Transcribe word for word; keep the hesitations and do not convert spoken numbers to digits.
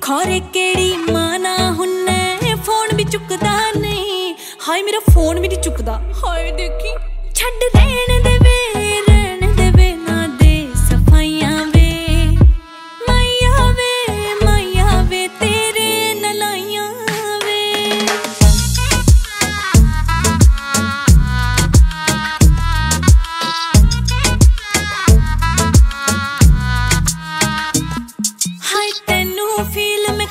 खौरे केड़ी माना हुन्ने फोन भी चुकदा नहीं। हाय मेरा फोन भी नहीं चुकदा। हाय देखी छड़ रहने दे वे रहने दे वे ना दे सफाइयां वे माया वे माया वे तेरे नलाइयां वे। हाय तेनू फील